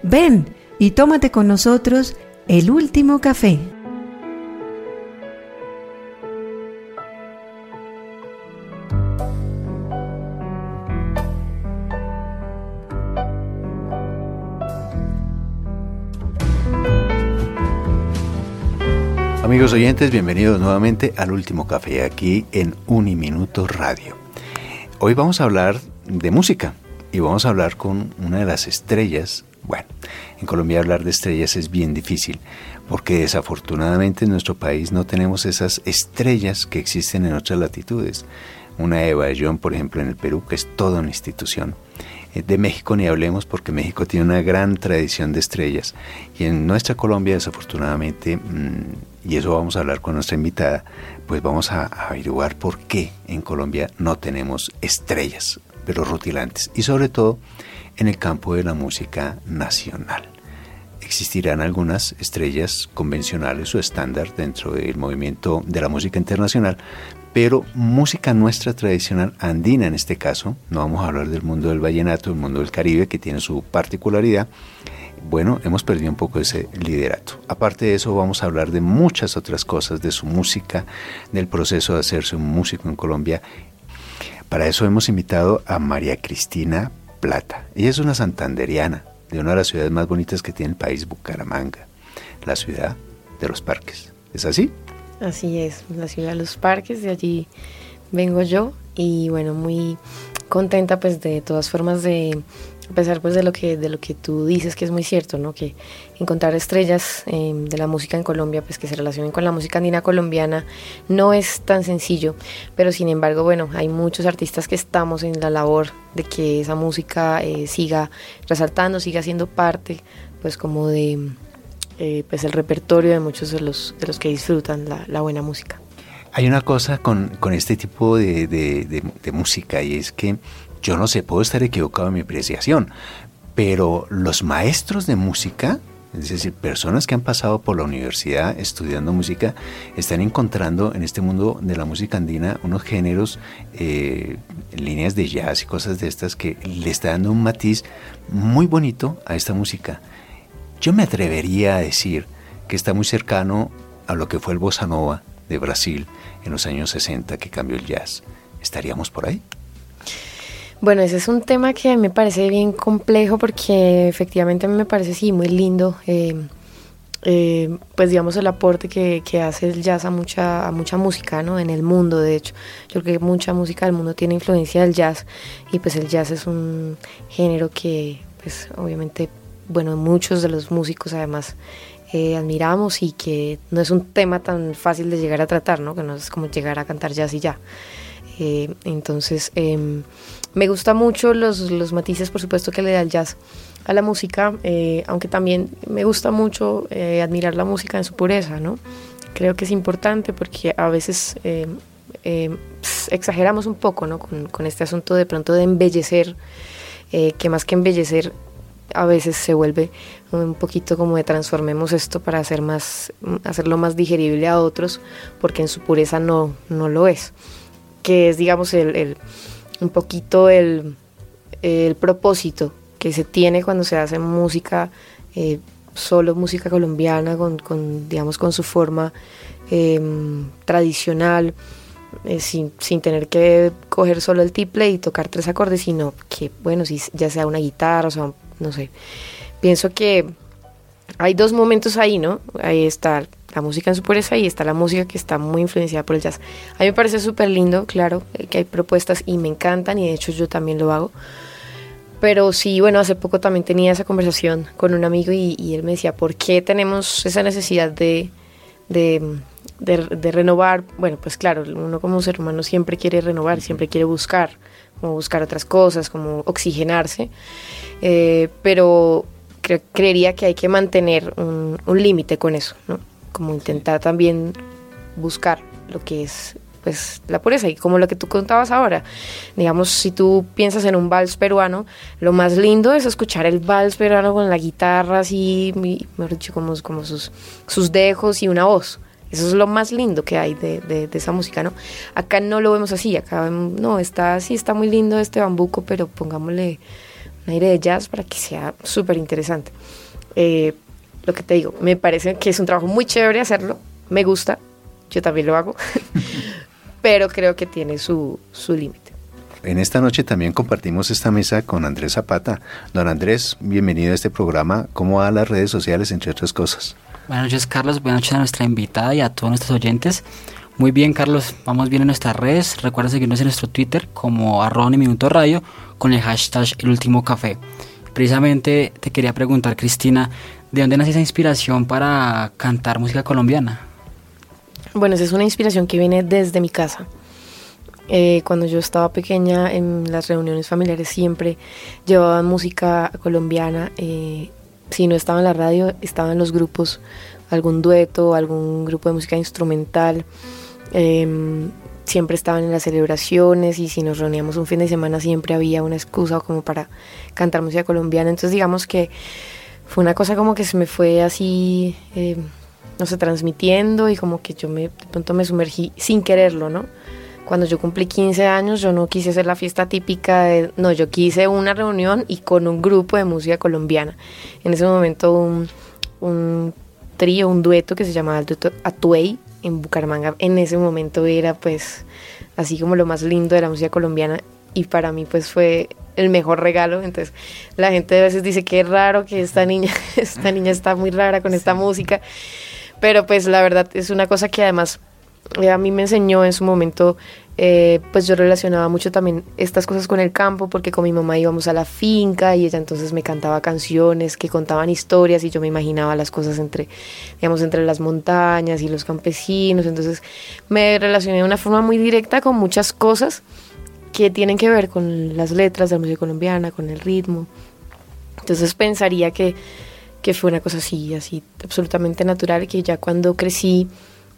Ven y tómate con nosotros el último café. Amigos oyentes, bienvenidos nuevamente al último café aquí en Uniminuto Radio. Hoy vamos a hablar de música y vamos a hablar con una de las estrellas. Bueno, en Colombia hablar de estrellas es bien difícil porque desafortunadamente en nuestro país no tenemos esas estrellas que existen en otras latitudes. Una Eva de John, por ejemplo, en el Perú, que es toda una institución. De México ni hablemos porque México tiene una gran tradición de estrellas. Y en nuestra Colombia, desafortunadamente, y eso vamos a hablar con nuestra invitada, pues vamos a averiguar por qué en Colombia no tenemos estrellas, pero rutilantes. Y sobre todo en el campo de la música nacional. Existirán algunas estrellas convencionales o estándar dentro del movimiento de la música internacional, pero música nuestra tradicional andina en este caso, no vamos a hablar del mundo del vallenato, del mundo del Caribe, que tiene su particularidad. Bueno, hemos perdido un poco ese liderato. Aparte de eso, vamos a hablar de muchas otras cosas, de su música, del proceso de hacerse un músico en Colombia. Para eso hemos invitado a María Cristina Plata. Ella es una santandereana de una de las ciudades más bonitas que tiene el país, Bucaramanga, la ciudad de los parques. ¿Es así? Así es, la ciudad de los parques, de allí vengo yo y bueno, muy contenta pues de todas formas a pesar pues de lo que tú dices que es muy cierto, ¿no? Que encontrar estrellas de la música en Colombia pues que se relacionen con la música andina colombiana no es tan sencillo, pero sin embargo bueno, hay muchos artistas que estamos en la labor de que esa música siga resaltando, siga siendo parte pues como de pues el repertorio de muchos de los que disfrutan la buena música. Hay una cosa con este tipo de música y es que yo no sé, puedo estar equivocado en mi apreciación, pero los maestros de música, es decir, personas que han pasado por la universidad estudiando música, están encontrando en este mundo de la música andina unos géneros, líneas de jazz y cosas de estas que le está dando un matiz muy bonito a esta música. Yo me atrevería a decir que está muy cercano a lo que fue el bossa nova de Brasil en los años 60 que cambió el jazz. ¿Estaríamos por ahí? Bueno, ese es un tema que me parece bien complejo porque efectivamente a mí me parece sí muy lindo, pues digamos el aporte que hace el jazz a mucha música, ¿no? En el mundo, de hecho, yo creo que mucha música del mundo tiene influencia del jazz y pues el jazz es un género que pues obviamente, bueno, muchos de los músicos además admiramos y que no es un tema tan fácil de llegar a tratar, ¿no? Que no es como llegar a cantar jazz y ya. Entonces me gusta mucho los matices por supuesto que le da el jazz a la música, aunque también me gusta mucho admirar la música en su pureza, ¿no? Creo que es importante porque a veces exageramos un poco, ¿no? Con este asunto de pronto de embellecer, que más que embellecer a veces se vuelve un poquito como de transformemos esto para hacerlo más digerible a otros, porque en su pureza no lo es, que es digamos un poquito el propósito que se tiene cuando se hace música, solo música colombiana con su forma tradicional, sin tener que coger solo el tiple y tocar 3 acordes, sino que bueno, si ya sea una guitarra, o sea, no sé, pienso que hay 2 momentos ahí, ¿no? Ahí está la música en su pureza y está la música que está muy influenciada por el jazz. A mí me parece súper lindo, claro, que hay propuestas y me encantan y de hecho yo también lo hago. Pero sí, bueno, hace poco también tenía esa conversación con un amigo y él me decía, ¿por qué tenemos esa necesidad de renovar? Bueno, pues claro, uno como ser humano siempre quiere renovar, siempre quiere buscar otras cosas, como oxigenarse, pero creería que hay que mantener un límite con eso, ¿no? Como intentar también buscar lo que es pues la pureza, y como lo que tú contabas ahora, digamos, si tú piensas en un vals peruano, lo más lindo es escuchar el vals peruano con la guitarra así, mejor dicho, como sus dejos y una voz. Eso es lo más lindo que hay de esa música, ¿no? Acá no lo vemos así, acá no, está muy lindo este bambuco, pero pongámosle, aire de jazz para que sea súper interesante. Lo que te digo, me parece que es un trabajo muy chévere hacerlo, me gusta, yo también lo hago, pero creo que tiene su límite. En esta noche también compartimos esta mesa con Andrés Zapata. Don Andrés, bienvenido a este programa. ¿Cómo va las redes sociales, entre otras cosas? Buenas noches, Carlos. Buenas noches a nuestra invitada y a todos nuestros oyentes. Muy bien, Carlos. Vamos bien en nuestras redes. Recuerda seguirnos en nuestro Twitter como @UniMinutoRadio con el hashtag El Último Café. Precisamente te quería preguntar, Cristina, ¿de dónde nace esa inspiración para cantar música colombiana? Bueno, esa es una inspiración que viene desde mi casa. Cuando yo estaba pequeña, en las reuniones familiares siempre llevaban música colombiana. Si no estaba en la radio, estaba en los grupos, algún dueto, algún grupo de música instrumental. Siempre estaban en las celebraciones, y si nos reuníamos un fin de semana siempre había una excusa como para cantar música colombiana. Entonces digamos que fue una cosa como que se me fue así, no sé, transmitiendo, y como que yo de pronto me sumergí sin quererlo, ¿no? Cuando yo cumplí 15 años, yo no quise hacer la fiesta típica, yo quise una reunión y con un grupo de música colombiana. En ese momento un trío, un dueto que se llamaba el dueto Atuey en Bucaramanga, en ese momento era pues así como lo más lindo de la música colombiana, y para mí pues fue el mejor regalo. Entonces la gente a veces dice que es raro que esta niña está muy rara con esta música, pero pues la verdad es una cosa que además a mí me enseñó en su momento. Pues yo relacionaba mucho también estas cosas con el campo, porque con mi mamá íbamos a la finca y ella entonces me cantaba canciones que contaban historias, y yo me imaginaba las cosas entre las montañas y los campesinos. Entonces me relacioné de una forma muy directa con muchas cosas que tienen que ver con las letras de la música colombiana, con el ritmo. Entonces pensaría que fue una cosa así absolutamente natural, que ya cuando crecí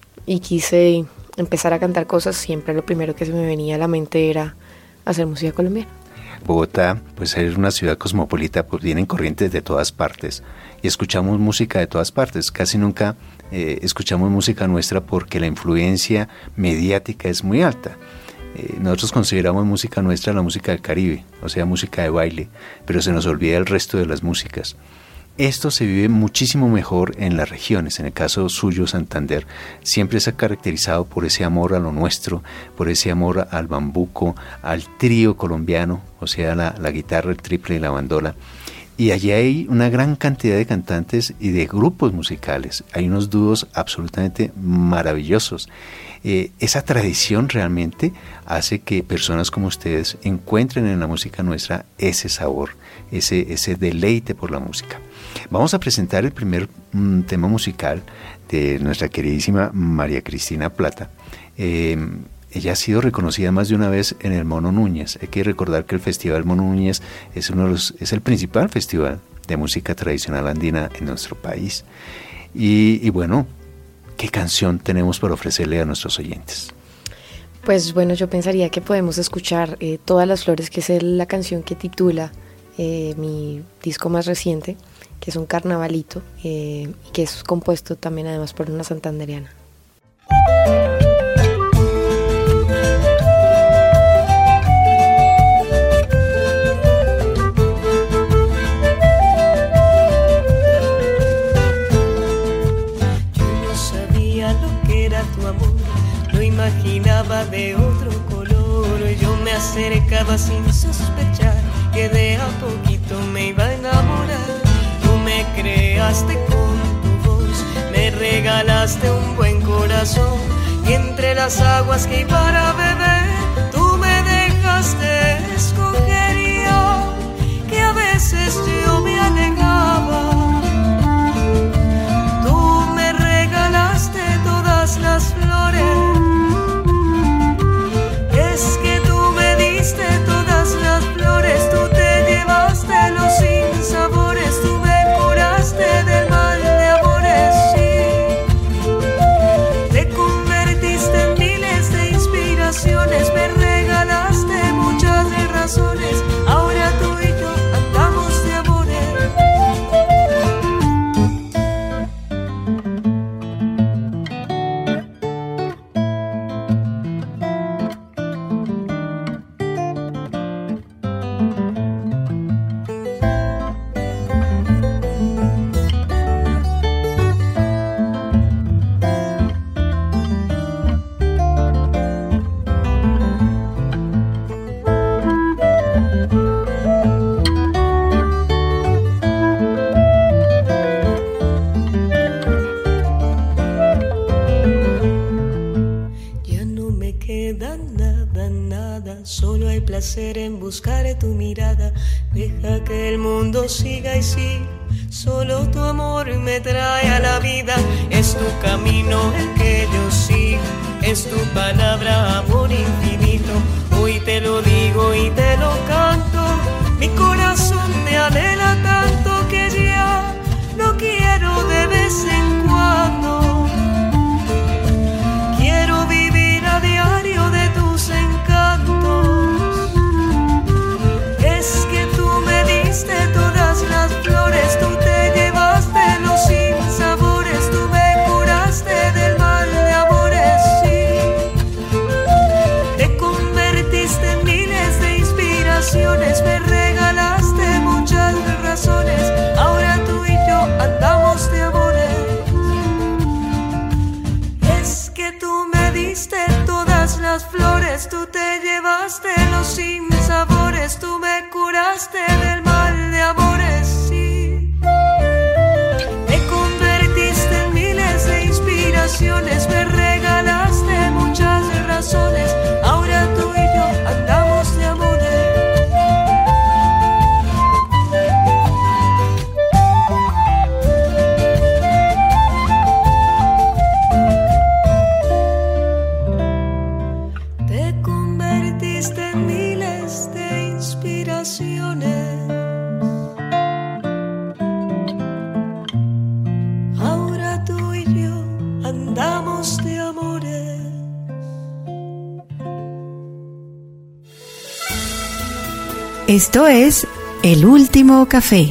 y quise empezar a cantar cosas, siempre lo primero que se me venía a la mente era hacer música colombiana. Bogotá, pues es una ciudad cosmopolita, pues vienen corrientes de todas partes y escuchamos música de todas partes. Casi nunca escuchamos música nuestra porque la influencia mediática es muy alta. Nosotros consideramos música nuestra la música del Caribe, o sea, música de baile, pero se nos olvida el resto de las músicas. Esto se vive muchísimo mejor en las regiones. En el caso suyo, Santander, siempre se ha caracterizado por ese amor a lo nuestro, por ese amor al bambuco, al trío colombiano, o sea, la guitarra, el triple y la bandola. Y allí hay una gran cantidad de cantantes y de grupos musicales. Hay unos dúos absolutamente maravillosos. Esa tradición realmente hace que personas como ustedes encuentren en la música nuestra ese sabor, ese deleite por la música. Vamos a presentar el primer tema musical de nuestra queridísima María Cristina Plata. Ella ha sido reconocida más de una vez en el Mono Núñez. Hay que recordar que el Festival Mono Núñez es el principal festival de música tradicional andina en nuestro país. Y bueno, ¿qué canción tenemos para ofrecerle a nuestros oyentes? Pues bueno, yo pensaría que podemos escuchar Todas las Flores, que es la canción que titula mi disco más reciente, que es un carnavalito, y que es compuesto también además por una santandereana. Imaginaba de otro color, yo me acercaba sin sospechar que de a poquito me iba a enamorar. Tú me creaste con tu voz, me regalaste un buen corazón, y entre las aguas que iba para beber, tú me dejaste escoger, y yo, que a veces yo me alejaba. Tú me regalaste todas las flores. Es que tú me diste todas las flores, tú te llevaste los sinsabores, tú me curaste del mal de amores, sí. Te convertiste en miles de inspiraciones, me regalaste muchas razones, ahora tú y yo andamos de amores. hacer en buscar tu mirada. Deja que el mundo siga y siga. Solo tu amor me trae a la vida. Es tu camino el que yo sigo. Es tu palabra, amor infinito. Hoy te lo digo y te lo canto. Mi corazón te anhela tanto que ya no quiero de vez en cuando. Quiero vivir a diario de tus encantos. Es que tú me diste todas las flores. Tú te llevaste los sinsabores. Tú me curaste del mal de amores, sí. Te convertiste en miles de inspiraciones. Me regalaste muchas razones. Ahora tú y yo andamos de amores. Es que tú me diste todas las flores. Tú te llevaste los sinsabores. Tú me curaste del mal de amores, sí. Te convertiste en miles de inspiraciones. Me regalaste muchas razones. Ahora tú y yo andamos de amores. Te convertiste en miles de inspiraciones. Ahora tú y yo andamos de amores. Esto es El Último Café.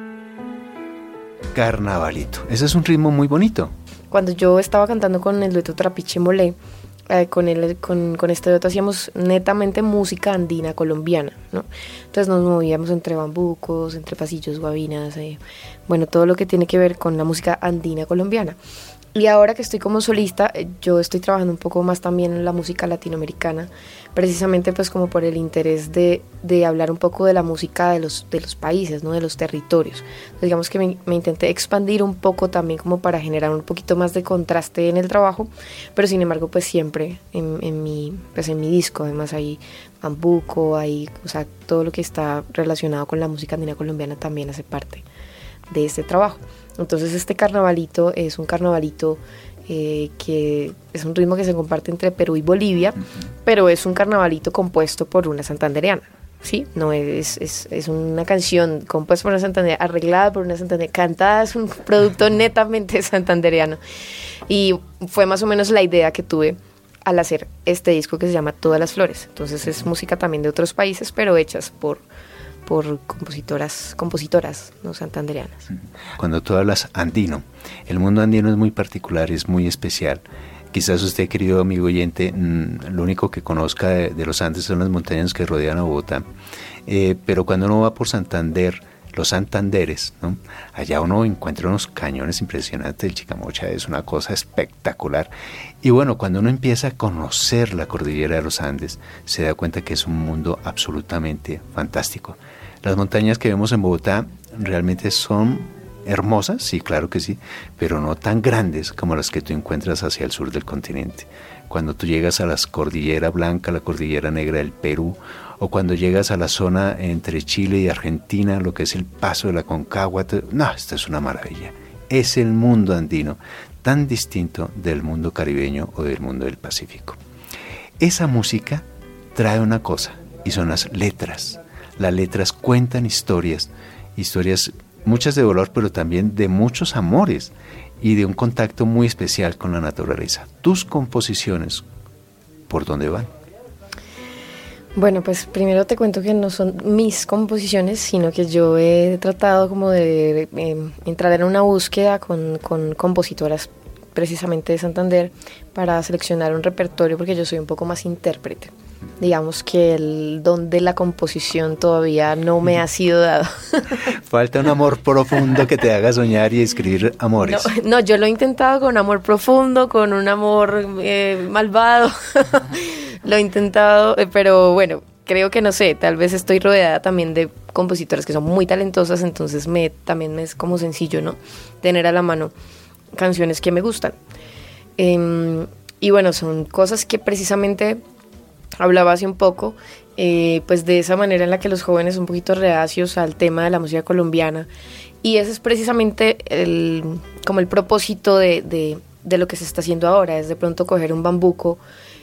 Carnavalito. Ese es un ritmo muy bonito. Cuando yo estaba cantando con el dueto Trapiche Molé, con este dueto hacíamos netamente música andina colombiana, ¿no? Entonces nos movíamos entre bambucos, entre pasillos, guabinas, bueno, todo lo que tiene que ver con la música andina colombiana. Y ahora que estoy como solista, yo estoy trabajando un poco más también en la música latinoamericana, precisamente pues como por el interés de hablar un poco de la música de los países, ¿no? De los territorios. Entonces, digamos que me intenté expandir un poco también como para generar un poquito más de contraste en el trabajo, pero sin embargo pues siempre en mi disco, además hay bambuco, hay, o sea, todo lo que está relacionado con la música andina colombiana también hace parte de este trabajo. Entonces este carnavalito es un carnavalito que es un ritmo que se comparte entre Perú y Bolivia, pero es un carnavalito compuesto por una santandereana, ¿sí? No es una canción compuesta por una santandereana, arreglada por una santandereana, cantada, es un producto netamente santandereano. Y fue más o menos la idea que tuve al hacer este disco que se llama Todas las Flores. Entonces es música también de otros países, pero hechas por compositoras no santandereanas. Cuando tú hablas andino, el mundo andino es muy particular, es muy especial. Quizás usted, querido amigo oyente, lo único que conozca de los Andes son las montañas que rodean a Bogotá, pero cuando uno va por Santander, los Santanderes, ¿no? Allá uno encuentra unos cañones impresionantes. El Chicamocha es una cosa espectacular. Y bueno, cuando uno empieza a conocer la cordillera de los Andes, se da cuenta que es un mundo absolutamente fantástico. Las montañas que vemos en Bogotá realmente son hermosas, sí, claro que sí, pero no tan grandes como las que tú encuentras hacia el sur del continente. Cuando tú llegas a la Cordillera Blanca, la Cordillera Negra del Perú, o cuando llegas a la zona entre Chile y Argentina, lo que es el Paso de la Concagua, no, esto es una maravilla. Es el mundo andino, tan distinto del mundo caribeño o del mundo del Pacífico. Esa música trae una cosa, y son las letras. Las letras cuentan historias muchas de dolor, pero también de muchos amores y de un contacto muy especial con la naturaleza. Tus composiciones, ¿por dónde van? Bueno, pues primero te cuento que no son mis composiciones, sino que yo he tratado como de entrar en una búsqueda con compositoras precisamente de Santander para seleccionar un repertorio, porque yo soy un poco más intérprete. Digamos que el don de la composición todavía no me ha sido dado. Falta un amor profundo que te haga soñar y escribir amores. No, yo lo he intentado con amor profundo, con un amor malvado. Lo he intentado, pero bueno, creo que no sé, tal vez estoy rodeada también de compositoras que son muy talentosas, entonces también me es como sencillo, ¿no? Tener a la mano canciones que me gustan. Y bueno, son cosas que precisamente hablaba hace un poco, pues de esa manera en la que los jóvenes son un poquito reacios al tema de la música colombiana, y ese es precisamente como el propósito de lo que se está haciendo ahora, es de pronto coger un bambuco,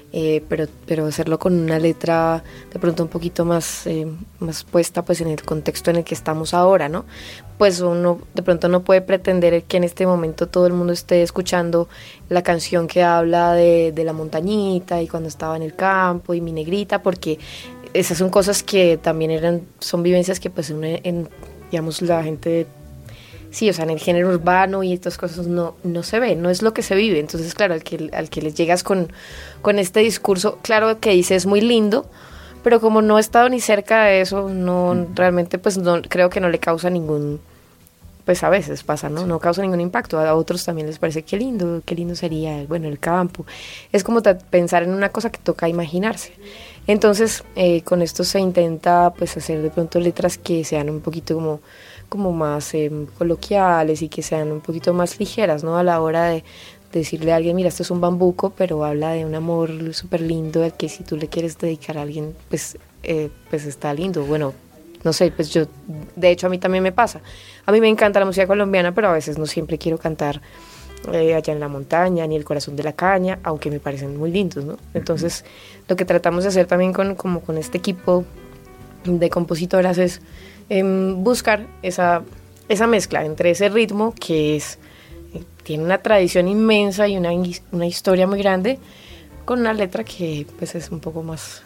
pero hacerlo con una letra de pronto un poquito más puesta pues en el contexto en el que estamos ahora, ¿no? Pues uno de pronto no puede pretender que en este momento todo el mundo esté escuchando la canción que habla de la montañita y cuando estaba en el campo y mi negrita, porque esas son cosas que también son vivencias que pues digamos la gente, sí, o sea, en el género urbano y estas cosas no se ve, no es lo que se vive. Entonces, claro, al que les llegas con este discurso, claro que dice es muy lindo, pero como no he estado ni cerca de eso, no realmente pues no creo que no le causa ningún, pues a veces pasa, ¿no? No causa ningún impacto. A otros también les parece qué lindo sería, bueno, el campo. Es como pensar en una cosa que toca imaginarse. Entonces, con esto se intenta pues hacer de pronto letras que sean un poquito como más coloquiales y que sean un poquito más ligeras, ¿no? A la hora de decirle a alguien, mira, esto es un bambuco, pero habla de un amor súper lindo, al que si tú le quieres dedicar a alguien, pues está lindo. Bueno, no sé, pues de hecho a mí también me pasa. A mí me encanta la música colombiana, pero a veces no siempre quiero cantar allá en la montaña, ni el corazón de la caña, aunque me parecen muy lindos, ¿no? Entonces, lo que tratamos de hacer también con este equipo de compositoras es buscar esa mezcla entre ese ritmo que tiene una tradición inmensa y una historia muy grande, con una letra que pues es un poco más...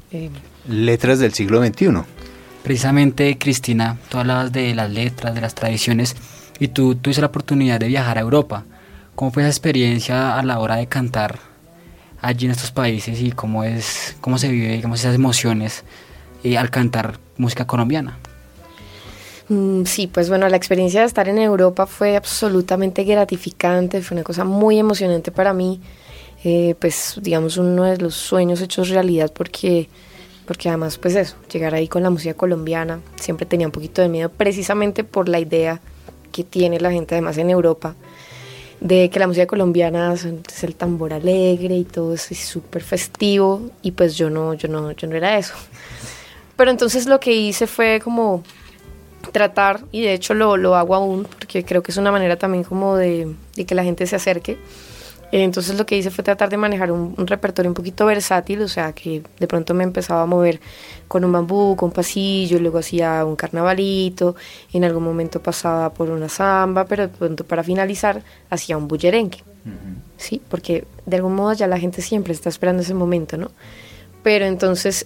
letras del siglo XXI. Precisamente, Cristina, tú hablabas de las letras, de las tradiciones, y tú tuviste la oportunidad de viajar a Europa. ¿Cómo fue esa experiencia a la hora de cantar allí en estos países y cómo se vive, digamos, esas emociones al cantar música colombiana? Sí, pues bueno, la experiencia de estar en Europa fue absolutamente gratificante, fue una cosa muy emocionante para mí, pues digamos uno de los sueños hechos realidad, porque además pues eso, llegar ahí con la música colombiana, siempre tenía un poquito de miedo precisamente por la idea que tiene la gente además en Europa, de que la música colombiana es el tambor alegre y todo es súper festivo, y pues yo no era eso. Pero entonces lo que hice fue como tratar, y de hecho lo hago aún, porque creo que es una manera también como de que la gente se acerque. Entonces lo que hice fue tratar de manejar un repertorio un poquito versátil, o sea que de pronto me empezaba a mover con un bambú, con un pasillo, luego hacía un carnavalito, en algún momento pasaba por una samba, pero de pronto para finalizar hacía un bullerengue, ¿sí? Porque de algún modo ya la gente siempre está esperando ese momento, ¿no? Pero entonces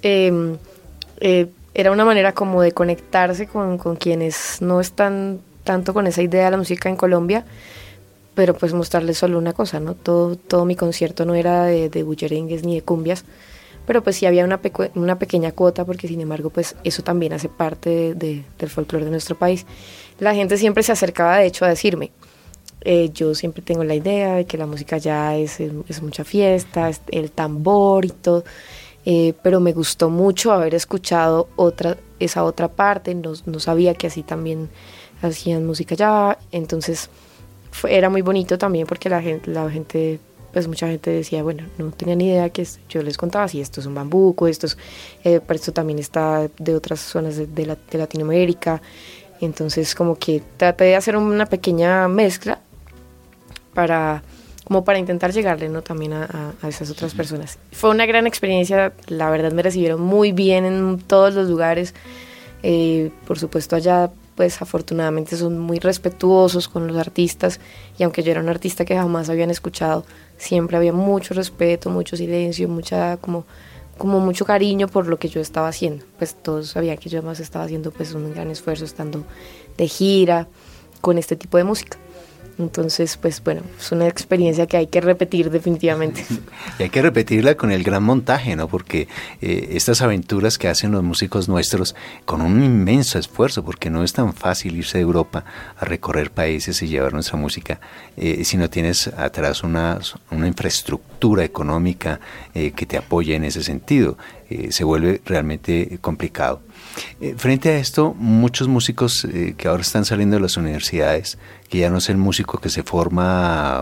era una manera como de conectarse con quienes no están tanto con esa idea de la música en Colombia, pero pues mostrarles solo una cosa, ¿no? Todo mi concierto no era de bullerengues ni de cumbias, pero pues sí había una pequeña cuota, porque sin embargo pues eso también hace parte del folclore de nuestro país. La gente siempre se acercaba de hecho a decirme, yo siempre tengo la idea de que la música ya es mucha fiesta, es el tambor y todo, pero me gustó mucho haber escuchado esa otra parte, no sabía que así también hacían música ya, entonces era muy bonito también porque la gente, pues mucha gente decía, bueno, no tenía ni idea que yo les contaba, si esto es un bambuco, pero esto también está de otras zonas de Latinoamérica, entonces como que traté de hacer una pequeña mezcla para intentar llegarle, ¿no? También a esas otras personas. Fue una gran experiencia, la verdad me recibieron muy bien en todos los lugares, por supuesto allá pues afortunadamente son muy respetuosos con los artistas, y aunque yo era un artista que jamás habían escuchado, siempre había mucho respeto, mucho silencio, como mucho cariño por lo que yo estaba haciendo. Pues todos sabían que yo además estaba haciendo pues un gran esfuerzo estando de gira con este tipo de música. Entonces, pues bueno, es una experiencia que hay que repetir definitivamente. Y hay que repetirla con el gran montaje, ¿no? Porque estas aventuras que hacen los músicos nuestros con un inmenso esfuerzo, porque no es tan fácil irse de Europa a recorrer países y llevar nuestra música, si no tienes atrás una infraestructura económica que te apoye en ese sentido. Se vuelve realmente complicado. Frente a esto, muchos músicos que ahora están saliendo de las universidades, que ya no es el músico que se forma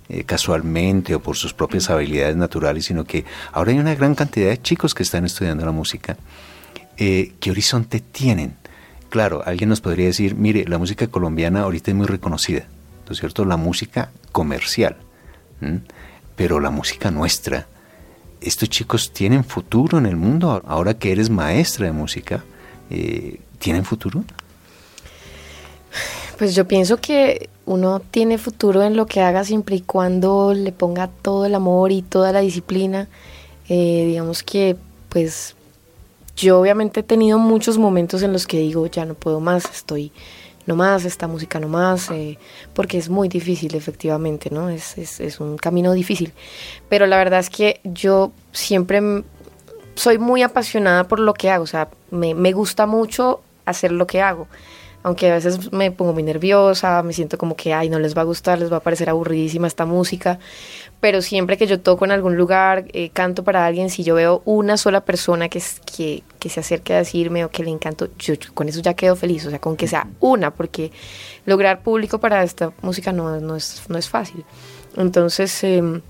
casualmente o por sus propias habilidades naturales, sino que ahora hay una gran cantidad de chicos que están estudiando la música. ¿Qué horizonte tienen? Claro, alguien nos podría decir, mire, la música colombiana ahorita es muy reconocida, ¿no es cierto? La música comercial, pero la música nuestra, ¿estos chicos tienen futuro en el mundo? Ahora que eres maestra de música, ¿tienen futuro? Pues yo pienso que uno tiene futuro en lo que haga siempre y cuando le ponga todo el amor y toda la disciplina. Digamos que pues yo obviamente he tenido muchos momentos en los que digo ya no puedo más, estoy no más, esta música no más, porque es muy difícil efectivamente, ¿no? Es un camino difícil, pero la verdad es que yo siempre soy muy apasionada por lo que hago, o sea, me gusta mucho hacer lo que hago. Aunque a veces me pongo muy nerviosa, me siento como que, ay, no les va a gustar, les va a parecer aburridísima esta música, pero siempre que yo toco en algún lugar, canto para alguien, si yo veo una sola persona que se acerque a decirme o que le encanto, yo con eso ya quedo feliz, o sea, con que sea una, porque lograr público para esta música no es fácil. Entonces,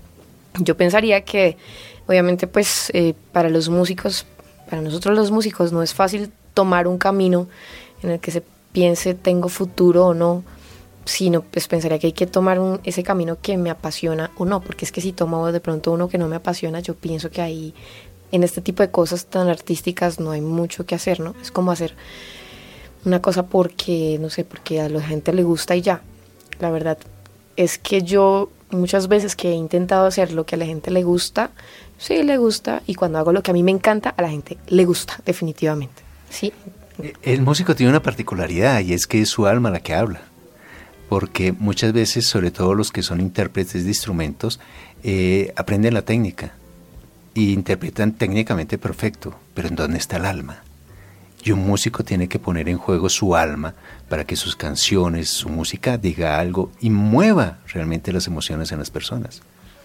yo pensaría que, obviamente, pues, para los músicos, para nosotros los músicos, no es fácil tomar un camino en el que se piense tengo futuro o no, sino pues pensaría que hay que tomar ese camino que me apasiona o no, porque es que si tomo de pronto uno que no me apasiona, yo pienso que ahí en este tipo de cosas tan artísticas no hay mucho que hacer, ¿no? Es como hacer una cosa porque, no sé, porque a la gente le gusta y ya. La verdad es que yo muchas veces que he intentado hacer lo que a la gente le gusta, sí le gusta, y cuando hago lo que a mí me encanta, a la gente le gusta, definitivamente, ¿sí? El músico tiene una particularidad y es que es su alma la que habla, porque muchas veces, sobre todo los que son intérpretes de instrumentos, aprenden la técnica e interpretan técnicamente perfecto, pero ¿en dónde está el alma? Y un músico tiene que poner en juego su alma para que sus canciones, su música diga algo y mueva realmente las emociones en las personas.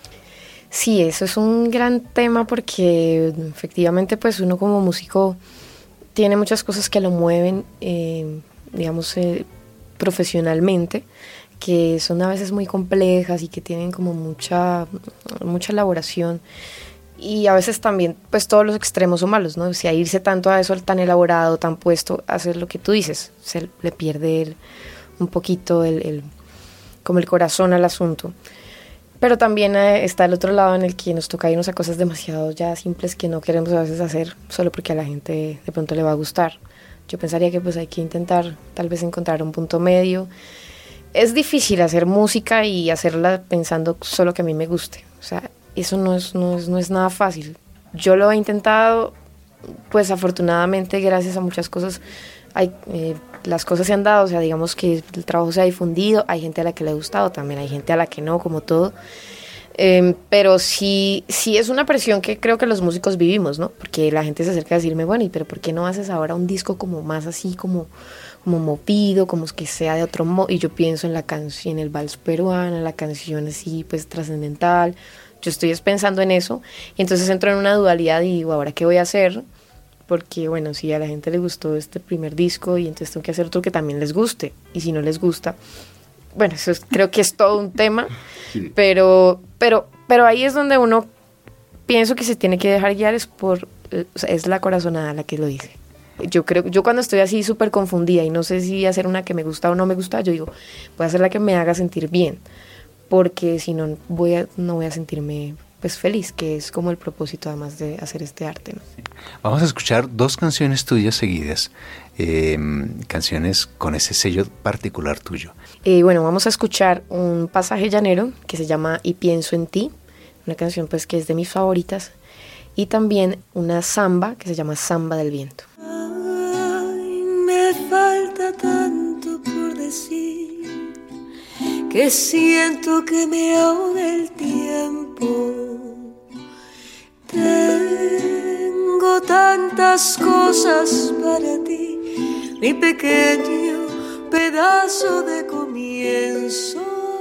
Sí, eso es un gran tema porque efectivamente pues uno como músico tiene muchas cosas que lo mueven, digamos, profesionalmente, que son a veces muy complejas y que tienen como mucha elaboración. Y a veces también, pues todos los extremos son malos, ¿no? Si a irse tanto a eso, tan elaborado, tan puesto, hacer lo que tú dices, se le pierde un poquito como el corazón al asunto. Pero también está el otro lado en el que nos toca irnos a cosas demasiado ya simples que no queremos a veces hacer solo porque a la gente de pronto le va a gustar. Yo pensaría que pues hay que intentar tal vez encontrar un punto medio. Es difícil hacer música y hacerla pensando solo que a mí me guste. O sea, eso no es nada fácil. Yo lo he intentado, pues afortunadamente gracias a muchas cosas las cosas se han dado, o sea, digamos que el trabajo se ha difundido, hay gente a la que le ha gustado, también hay gente a la que no, como todo, pero sí es una presión que creo que los músicos vivimos, ¿no? Porque la gente se acerca a decirme, bueno, pero ¿por qué no haces ahora un disco como más así, como movido, como que sea de otro modo? Y yo pienso en la canción, en el vals peruano, la canción así, pues trascendental, yo estoy pensando en eso, y entonces entro en una dualidad y digo, ¿ahora qué voy a hacer? Porque bueno, si a la gente le gustó este primer disco y entonces tengo que hacer otro que también les guste, y si no les gusta, bueno, creo que es todo un tema, sí. pero ahí es donde uno pienso que se tiene que dejar guiar, o sea, es la corazonada la que lo dice. Yo cuando estoy así súper confundida y no sé si hacer una que me gusta o no me gusta, yo digo, voy a hacer la que me haga sentir bien, porque si no no voy a sentirme pues feliz, que es como el propósito además de hacer este arte, ¿no? Sí. Vamos a escuchar 2 canciones tuyas seguidas, canciones con ese sello particular tuyo. Bueno, vamos a escuchar un pasaje llanero que se llama Y pienso en ti, una canción pues que es de mis favoritas, y también una samba que se llama Samba del Viento. Ay, me falta tanto por decir, que siento que me ahoga el tiempo. Tengo tantas cosas para ti, mi pequeño pedazo de comienzo.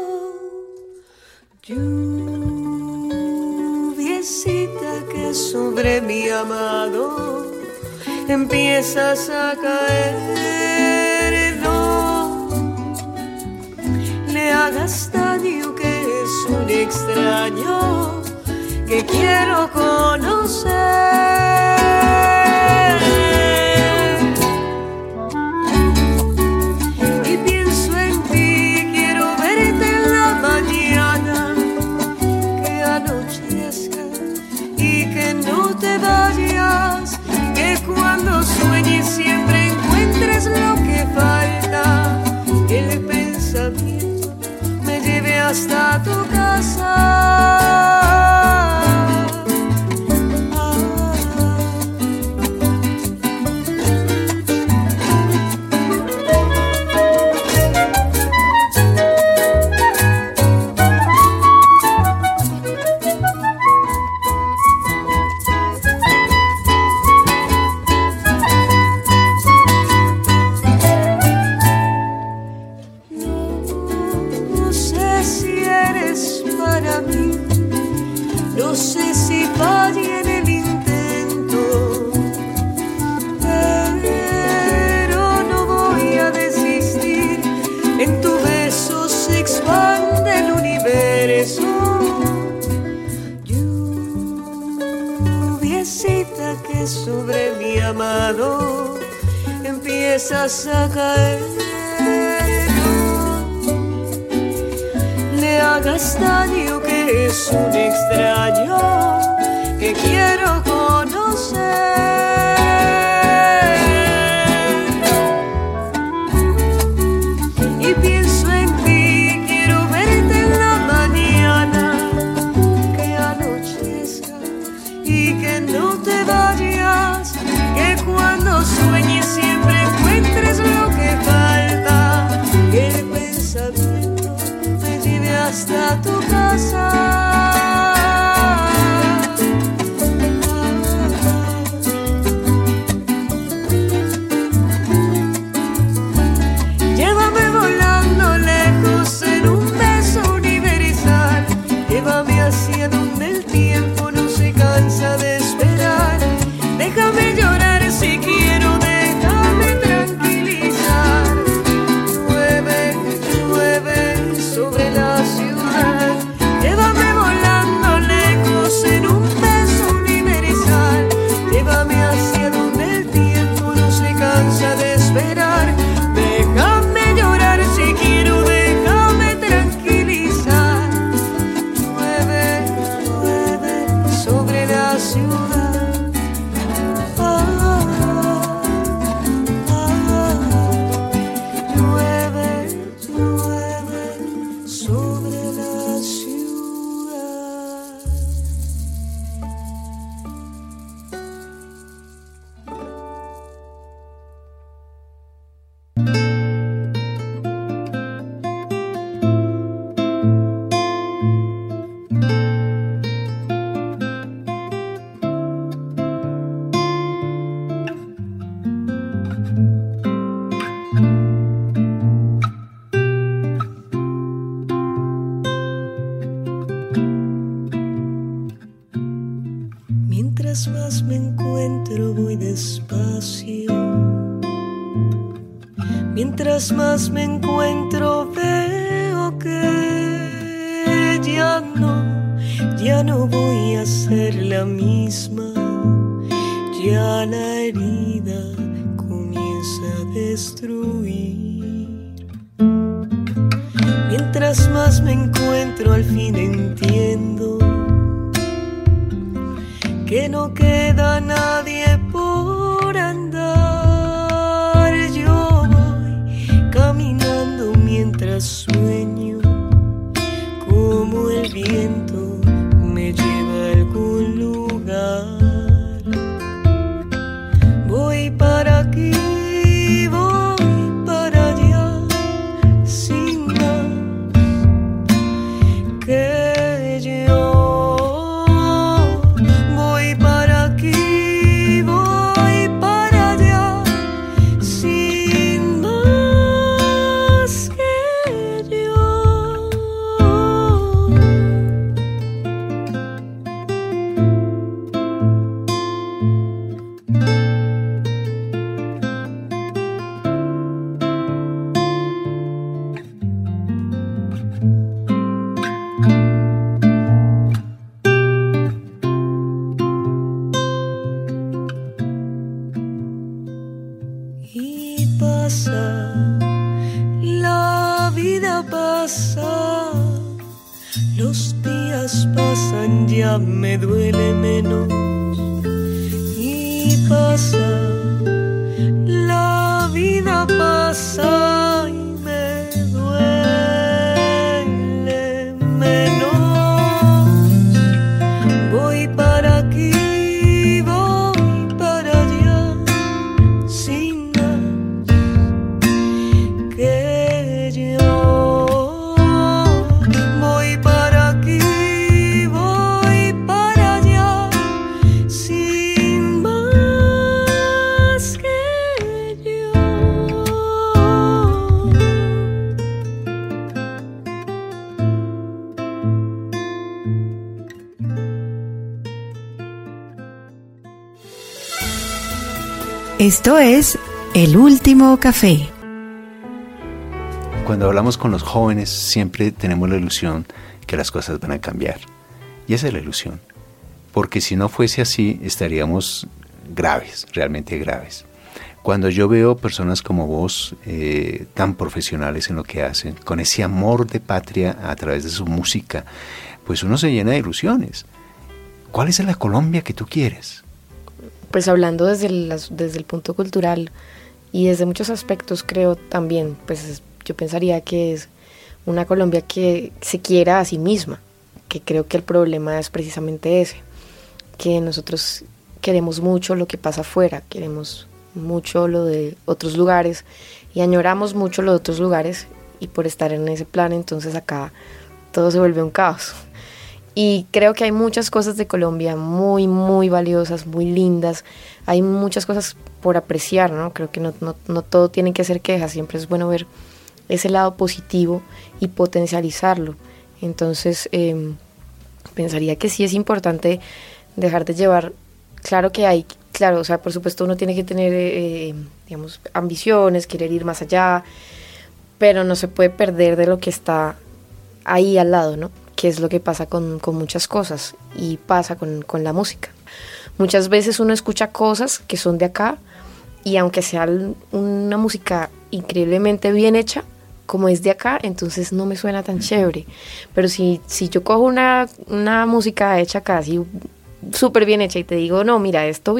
Lluviecita que sobre mi amado empiezas a caer, no le hagas daño, que eso un extraño que quiero conocer. Y pienso en ti, quiero verte en la mañana, que anochezca y que no te vayas, que cuando sueñes siempre encuentres lo que falta, que el pensamiento me lleve hasta tu casa. No sé si fallé en el intento, pero no voy a desistir. En tu beso se expande el universo. Lluviecita que sobre mi amado empiezas a caer. Le hagas daño, que es un extraño que quiero conocer. Y pienso en ti, quiero verte en la mañana, que anochezca y que no te vayas, que cuando sueñes siempre encuentres lo que falta, que el pensamiento me lleve hasta tu casa. Llévame volando lejos en un beso universal, llévame hacia donde el tiempo no se cansa de esperar. Déjame llorar si quiero, déjame tranquilizar. Llueve, llueve sobre la ciudad, llévame volando lejos en un beso universal, llévame hacia donde el tiempo no se cansa de esperar. Déjame llorar si quiero, déjame tranquilizar. Llueve, llueve sobre la ciudad. Llueve, llueve sobre la ciudad. Mientras más me encuentro voy despacio, mientras más me encuentro veo que ya no voy a ser la misma, ya la herida comienza a destruir. Mientras más me encuentro al fin entiendo que no queda nadie por andar. Yo voy caminando mientras sueño, como el viento me lleva a algún lugar. Voy para aquí, voy para allá, sin más que yo. Voy para aquí, pasa, los días pasan, ya me duele menos. Y pasa, la vida pasa y me duele menos. Voy para aquí, voy para allá, sin más que yo. Voy para aquí, voy para allá, sin más que yo. Esto es El Último Café. Cuando hablamos con los jóvenes siempre tenemos la ilusión que las cosas van a cambiar. Y esa es la ilusión. Porque si no fuese así, estaríamos graves, realmente graves. Cuando yo veo personas como vos, tan profesionales en lo que hacen, con ese amor de patria a través de su música, pues uno se llena de ilusiones. ¿Cuál es la Colombia que tú quieres? Pues hablando desde el punto cultural y desde muchos aspectos, creo también, pues yo pensaría que es una Colombia que se quiera a sí misma, que creo que el problema es precisamente ese, que nosotros queremos mucho lo que pasa afuera, queremos mucho lo de otros lugares y añoramos mucho lo de otros lugares, y por estar en ese plan entonces acá todo se vuelve un caos. Y creo que hay muchas cosas de Colombia muy, muy valiosas, muy lindas. Hay muchas cosas por apreciar, ¿no? Creo que no todo tiene que ser quejas. Siempre es bueno ver ese lado positivo y potencializarlo. Entonces, pensaría que sí es importante dejar de llevar... Claro, o sea, por supuesto uno tiene que tener, digamos, ambiciones, querer ir más allá, pero no se puede perder de lo que está ahí al lado, ¿no? Que es lo que pasa con muchas cosas, y pasa con la música. Muchas veces uno escucha cosas que son de acá, y aunque sea una música increíblemente bien hecha, como es de acá, entonces no me suena tan chévere. Pero si yo cojo una música hecha acá, así súper bien hecha, y te digo, no, mira, esto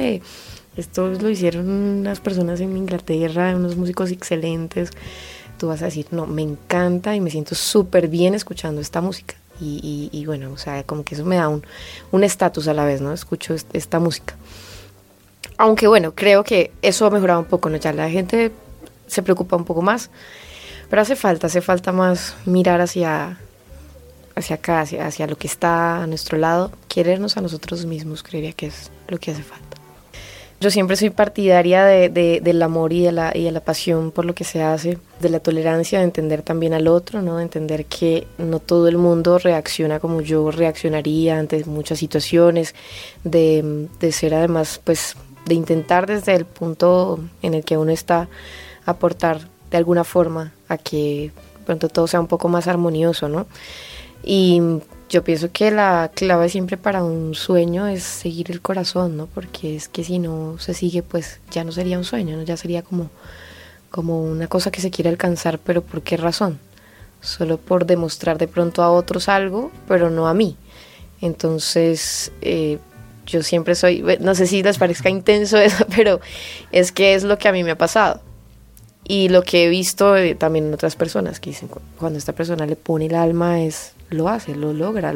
lo hicieron unas personas en Inglaterra, unos músicos excelentes, tú vas a decir, no, me encanta y me siento súper bien escuchando esta música. Y bueno, o sea, como que eso me da un estatus a la vez, ¿no? Escucho esta música. Aunque bueno, creo que eso ha mejorado un poco, ¿no? Ya la gente se preocupa un poco más, pero hace falta más mirar hacia acá, hacia lo que está a nuestro lado, querernos a nosotros mismos, creería que es lo que hace falta. Yo siempre soy partidaria del amor y de la pasión por lo que se hace, de la tolerancia, de entender también al otro, ¿no? De entender que no todo el mundo reacciona como yo reaccionaría ante muchas situaciones, de ser además, pues, de intentar desde el punto en el que uno está aportar de alguna forma a que pronto todo sea un poco más armonioso, ¿no? Y yo pienso que la clave siempre para un sueño es seguir el corazón, ¿no? Porque es que si no se sigue, pues ya no sería un sueño, ¿no? Ya sería como una cosa que se quiere alcanzar, pero ¿por qué razón? Solo por demostrar de pronto a otros algo, pero no a mí. Entonces, yo siempre soy, no sé si les parezca intenso eso, pero es que es lo que a mí me ha pasado. Y lo que he visto también en otras personas que dicen, cuando esta persona le pone el alma, lo hace, lo logra,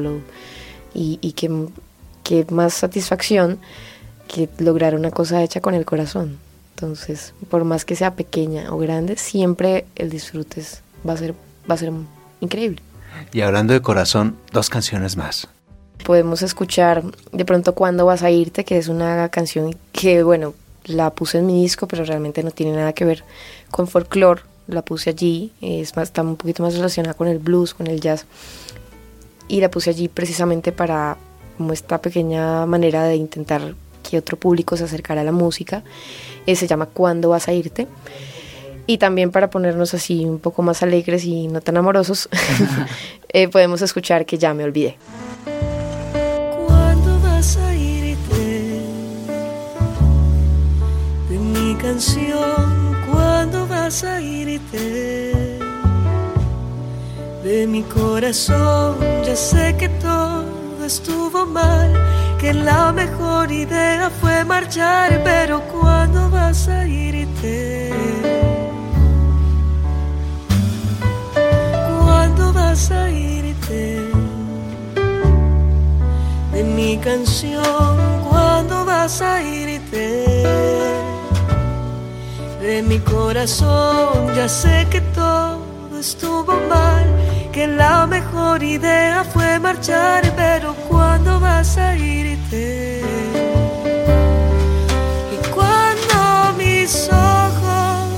y que más satisfacción que lograr una cosa hecha con el corazón. Entonces, por más que sea pequeña o grande, siempre el disfrute va a ser increíble. Y hablando de corazón, 2 canciones más. Podemos escuchar de pronto Cuándo vas a irte, que es una canción que, bueno, la puse en mi disco, pero realmente no tiene nada que ver con folclore. La puse allí, está un poquito más relacionada con el blues, con el jazz, y la puse allí precisamente para como esta pequeña manera de intentar que otro público se acercara a la música. Se llama Cuándo vas a irte, y también para ponernos así un poco más alegres y no tan amorosos podemos escuchar Que ya me olvidé. ¿Cuándo vas a irte de mi canción? ¿Cuándo vas a irte? De mi corazón ya sé que todo estuvo mal, que la mejor idea fue marchar, pero ¿cuándo vas a irte? ¿Cuándo vas a irte? De mi canción, ¿cuándo vas a irte? De mi corazón ya sé que todo estuvo mal, que la mejor idea fue marchar, pero ¿cuándo vas a irte? Y cuando mis ojos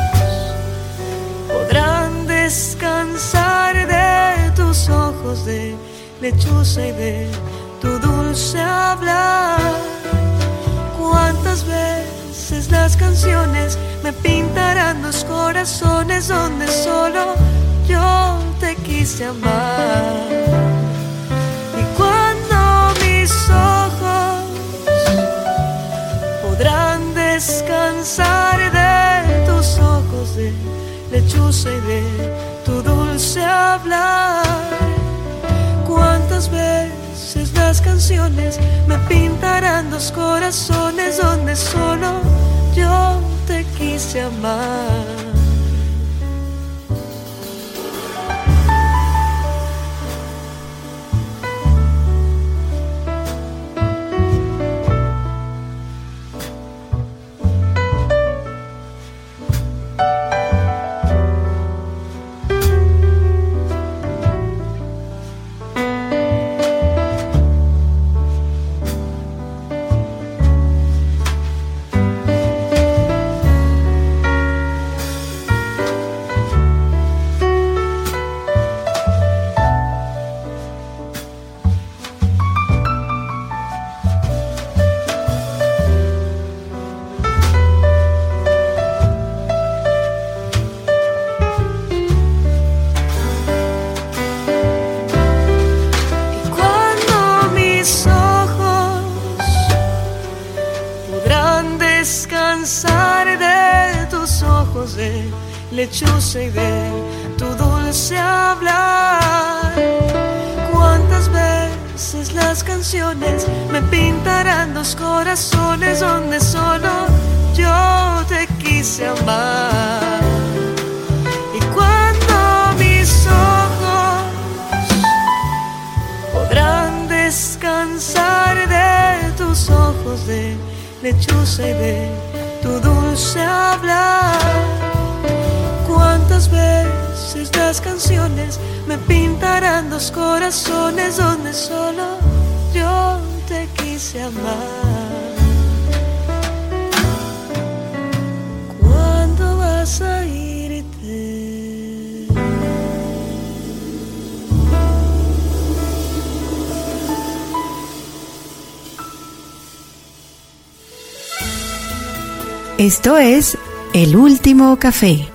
podrán descansar de tus ojos de lechuza y de tu dulce hablar. Cuántas veces las canciones me pintarán los corazones donde solo yo te quise amar. Y cuando mis ojos podrán descansar de tus ojos de lechuza y de tu dulce hablar. Cuántas veces las canciones me pintarán los corazones donde solo yo te quise amar. De lechuza y de tu dulce hablar. Cuántas veces las canciones me pintarán los corazones donde solo yo te quise amar. Y cuando mis ojos podrán descansar de tus ojos de lechuza y de tu dulce hablar. Cuántas veces las canciones me pintarán los corazones donde solo yo te quise amar. ¿Cuándo vas a irte? Esto es El Último Café.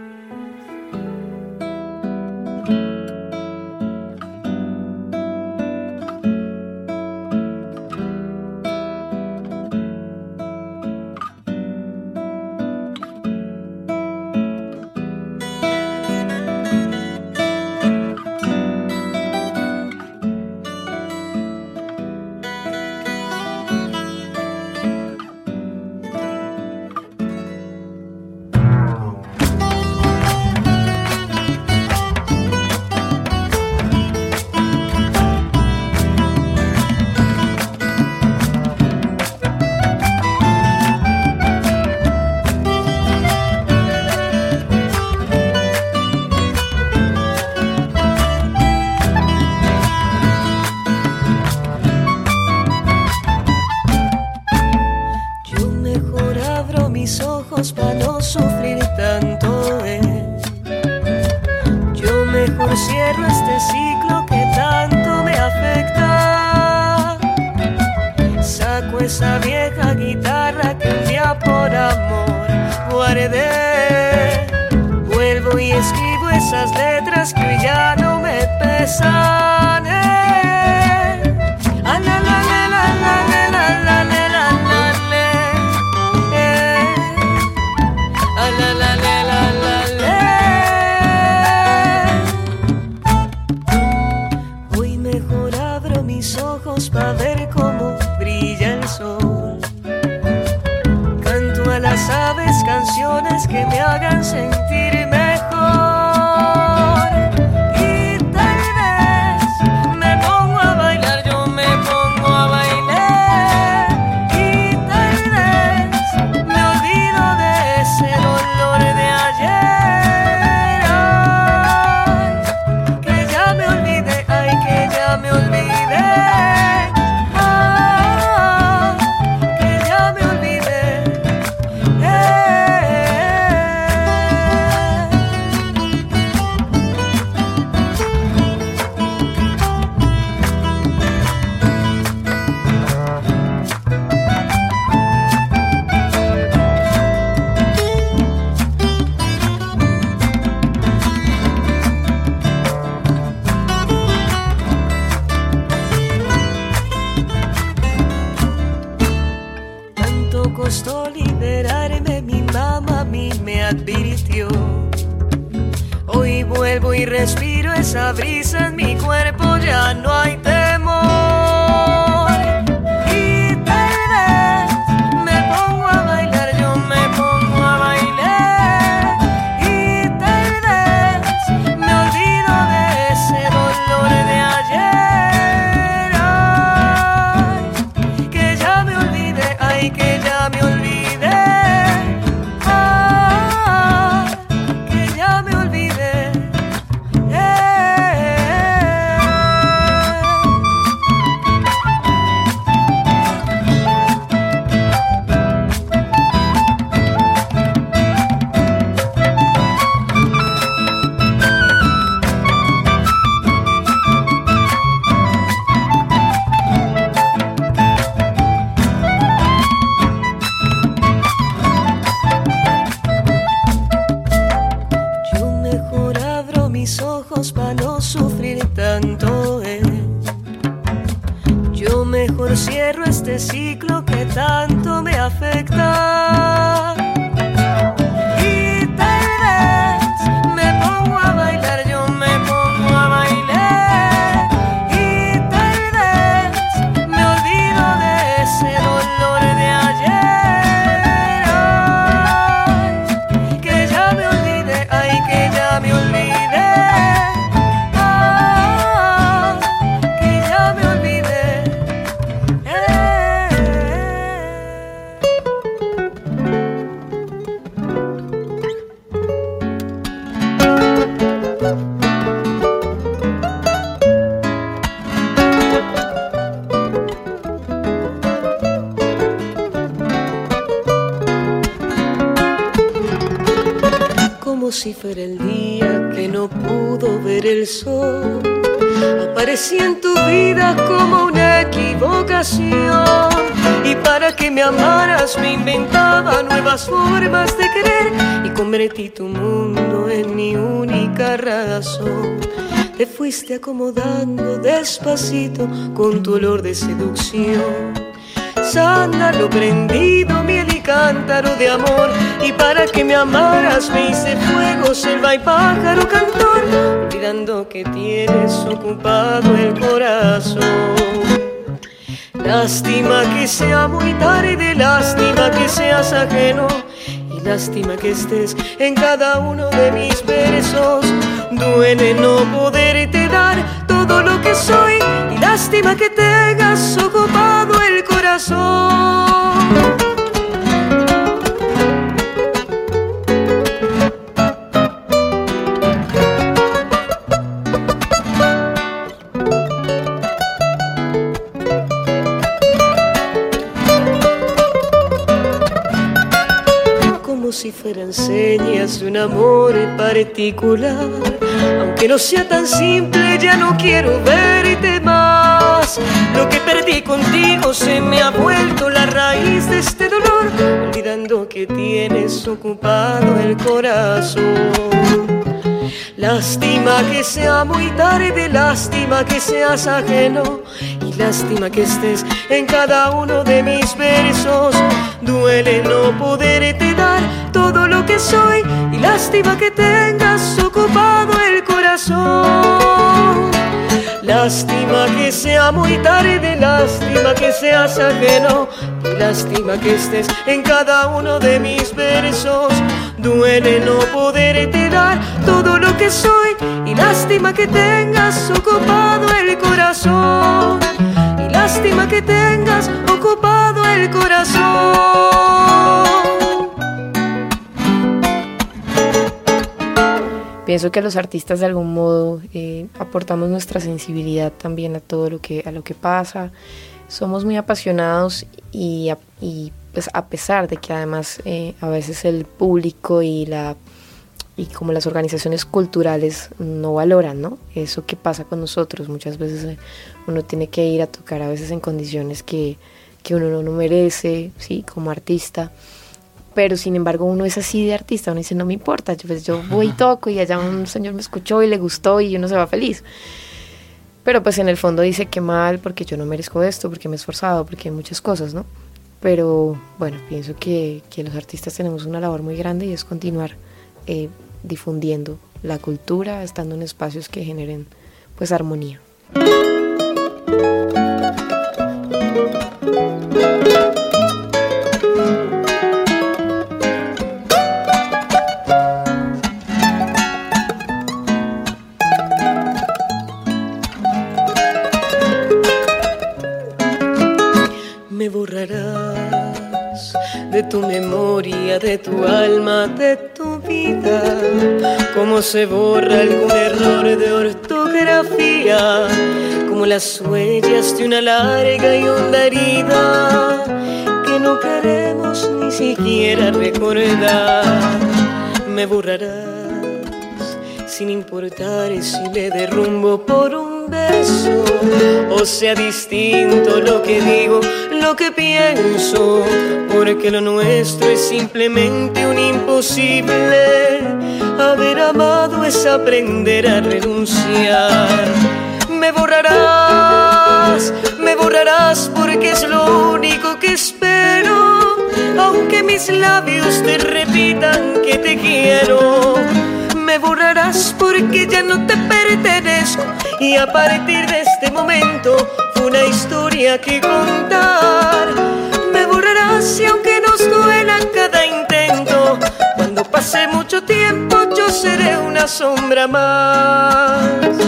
Para no sufrir tanto, yo mejor cierro este ciclo que tanto me afecta. Saco esa vieja guitarra que un día por amor guardé. Vuelvo y escribo esas letras que hoy ya no me pesan. y respiro esa brisa en mi cuerpo, ya no hay temor. Y tal vez me pongo a bailar, yo me pongo a bailar. Y tal vez me olvido de ese dolor de ayer. Ay, que ya me olvidé, ay, que ya me olvidé. Para no sufrir tanto, yo mejor cierro este ciclo que tanto me afecta. Y tal vez me pongo a bailar, yo me pongo a bailar. Y tal vez me olvido de ese dolor de ayer. Ay, que ya me olvidé, ay, que ya me olvidé. Si fuera el día que no pudo ver el sol, aparecí en tu vida como una equivocación. Y para que me amaras me inventaba nuevas formas de querer y convertí tu mundo en mi única razón. Te fuiste acomodando despacito con tu olor de seducción. Sándalo prendido, miel y cántaro de amor. Y para que me amaras me hice fuego, selva y pájaro cantor, olvidando que tienes ocupado el corazón. Lástima que sea muy tarde, lástima que seas ajeno, y lástima que estés en cada uno de mis versos. Duele no poderte dar todo lo que soy, y lástima que tengas ocupado el corazón. Si fueran señas de un amor particular, aunque no sea tan simple, ya no quiero verte más. Lo que perdí contigo se me ha vuelto la raíz de este dolor, olvidando que tienes ocupado el corazón. Lástima que sea muy tarde, lástima que seas ajeno, y lástima que estés en cada uno de mis versos. Duele no poderte dar todo lo que soy, y lástima que tengas ocupado el corazón. Lástima que sea muy tarde, lástima que seas ajeno, y lástima que estés en cada uno de mis versos. Duele no poderte dar todo lo que soy, y lástima que tengas ocupado el corazón. Y lástima que tengas ocupado el corazón. Pienso que los artistas de algún modo aportamos nuestra sensibilidad también a todo lo que pasa. Somos muy apasionados y pues a pesar de que además a veces el público y como las organizaciones culturales no valoran, ¿no? Eso que pasa con nosotros. Muchas veces uno tiene que ir a tocar a veces en condiciones que uno no merece, ¿sí? Como artista. Pero sin embargo uno es así de artista, uno dice no me importa, yo voy y toco y allá un señor me escuchó y le gustó y uno se va feliz. Pero pues en el fondo dice que mal porque yo no merezco esto, porque me he esforzado, porque hay muchas cosas, ¿no? Pero bueno, pienso que los artistas tenemos una labor muy grande y es continuar difundiendo la cultura, estando en espacios que generen pues armonía. Me borrarás de tu memoria, de tu alma, de tu vida, como se borra algún error de ortografía, como las huellas de una larga y honda herida que no queremos ni siquiera recordar. Me borrarás sin importar si me derrumbo por un beso, o sea distinto lo que digo, lo que pienso, porque lo nuestro es simplemente un imposible. Haber amado es aprender a renunciar. Me borrarás porque es lo único que espero, aunque mis labios te repitan que te quiero. Me borrarás porque ya no te pertenezco, y a partir de este momento fue una historia que contar. Me borrarás y aunque nos duela cada intento, cuando pase mucho tiempo yo seré una sombra más.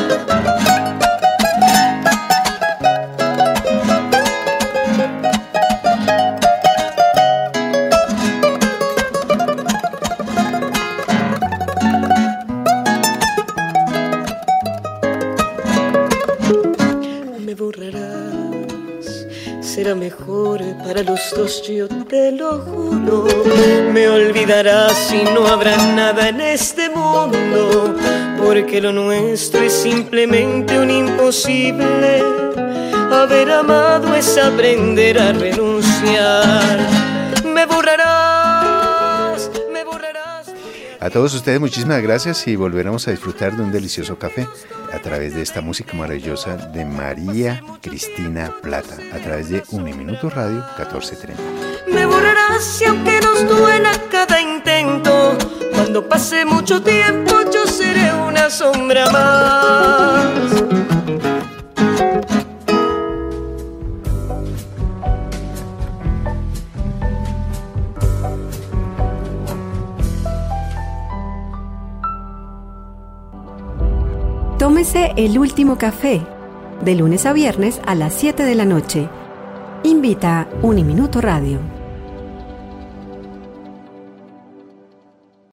Será mejor para los dos, yo te lo juro. Me olvidarás y no habrá nada en este mundo, porque lo nuestro es simplemente un imposible. Haber amado es aprender a renunciar. Me borrarás, me borrarás. A todos ustedes muchísimas gracias y volveremos a disfrutar de un delicioso café a través de esta música maravillosa de María Cristina Plata, a través de Uniminuto Radio 1430. Me borrarás y aunque nos duela cada intento, cuando pase mucho tiempo yo seré una sombra más. Tómese el último café, de lunes a viernes a las 7 de la noche. Invita Uniminuto Radio.